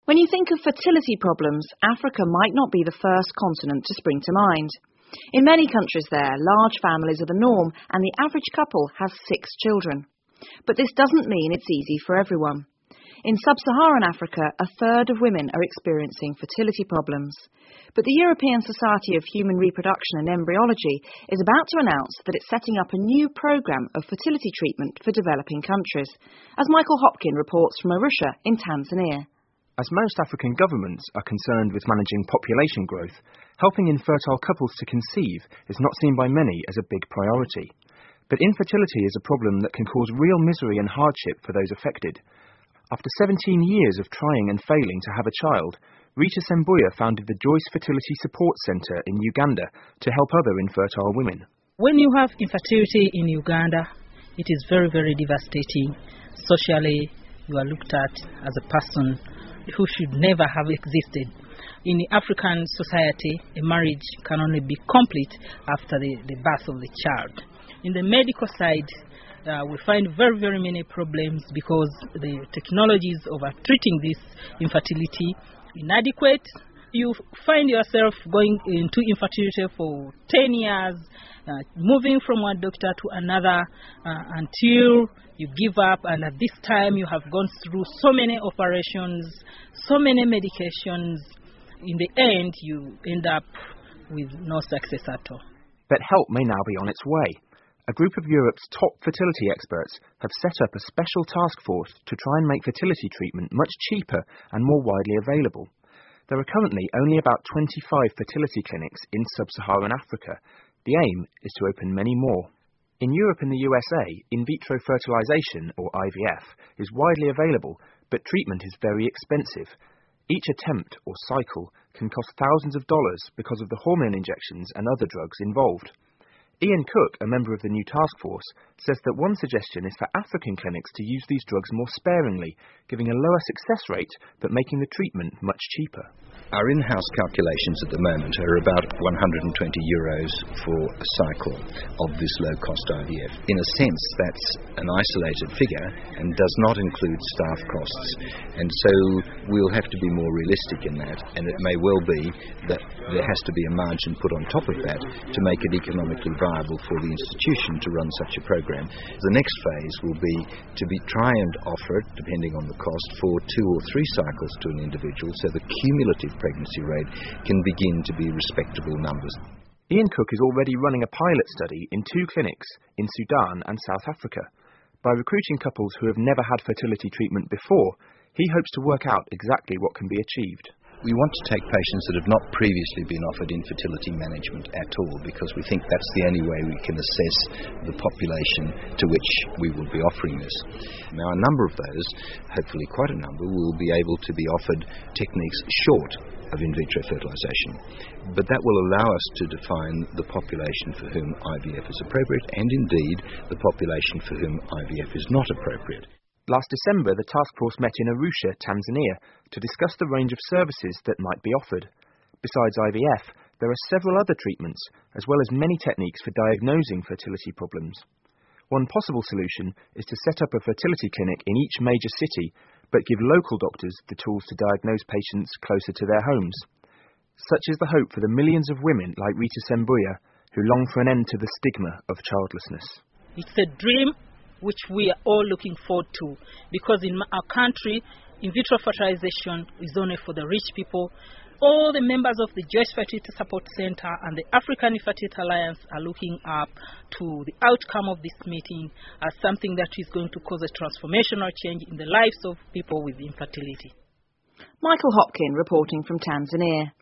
When you think of fertility problems, Africa might not be the first continent to spring to mind. In many countries there, large families are the norm and the average couple has 6 children. But this doesn't mean it's easy for everyone. In sub-Saharan Africa, a third of women are experiencing fertility problems. But the European Society of Human Reproduction and Embryology is about to announce that it's setting up a new programme of fertility treatment for developing countries, as Michael Hopkin reports from Arusha in Tanzania. As most African governments are concerned with managing population growth, helping infertile couples to conceive is not seen by many as a big priority. But infertility is a problem that can cause real misery and hardship for those affected. After 17 years of trying and failing to have a child, Rita Sembuya founded the Joyce Fertility Support Centre in Uganda to help other infertile women. When you have infertility in Uganda, it is very, very devastating. Socially, you are looked at as a person who should never have existed. In the African society, a marriage can only be complete after the birth of the child. In the medical side, we find very, very many problems because the technologies of treating this infertility inadequate. You find yourself going into infertility for 10 years, moving from one doctor to another until you give up, and at this time you have gone through so many operations, so many medications. In the end, you end up with no success at all. But help may now be on its way. A group of Europe's top fertility experts have set up a special task force to try and make fertility treatment much cheaper and more widely available. There are currently only about 25 fertility clinics in sub-Saharan Africa. The aim is to open many more. In Europe and the USA, in vitro fertilization, or IVF, is widely available, but treatment is very expensive. Each attempt, or cycle, can cost thousands of dollars because of the hormone injections and other drugs involved. Ian Cook, a member of the new task force, says that one suggestion is for African clinics to use these drugs more sparingly, giving a lower success rate but making the treatment much cheaper. Our in-house calculations at the moment are about €120 for a cycle of this low-cost IVF. In a sense, that's an isolated figure and does not include staff costs. And so we'll have to be more realistic in that, and it may well be that there has to be a margin put on top of that to make it economically viable for the institution to run such a program. The next phase will be to try and offer it, depending on the cost, for 2 or 3 cycles to an individual, so the cumulative pregnancy rate can begin to be respectable numbers. Ian Cook is already running a pilot study in 2 clinics in Sudan and South Africa. By recruiting couples who have never had fertility treatment before, he hopes to work out exactly what can be achieved. We want to take patients that have not previously been offered infertility management at all, because we think that's the only way we can assess the population to which we will be offering this. Now, a number of those, hopefully quite a number, will be able to be offered techniques short of in vitro fertilization. But that will allow us to define the population for whom IVF is appropriate, and indeed the population for whom IVF is not appropriate. Last December, the task force met in Arusha, Tanzania, to discuss the range of services that might be offered. Besides IVF, there are several other treatments, as well as many techniques for diagnosing fertility problems. One possible solution is to set up a fertility clinic in each major city, but give local doctors the tools to diagnose patients closer to their homes. Such is the hope for the millions of women like Rita Sembuya, who long for an end to the stigma of childlessness. It's a dream which we are all looking forward to, because in our country, in vitro fertilization is only for the rich people. All the members of the Joyce Fertility Support Center and the African Infertility Alliance are looking up to the outcome of this meeting as something that is going to cause a transformational change in the lives of people with infertility. Michael Hopkin reporting from Tanzania.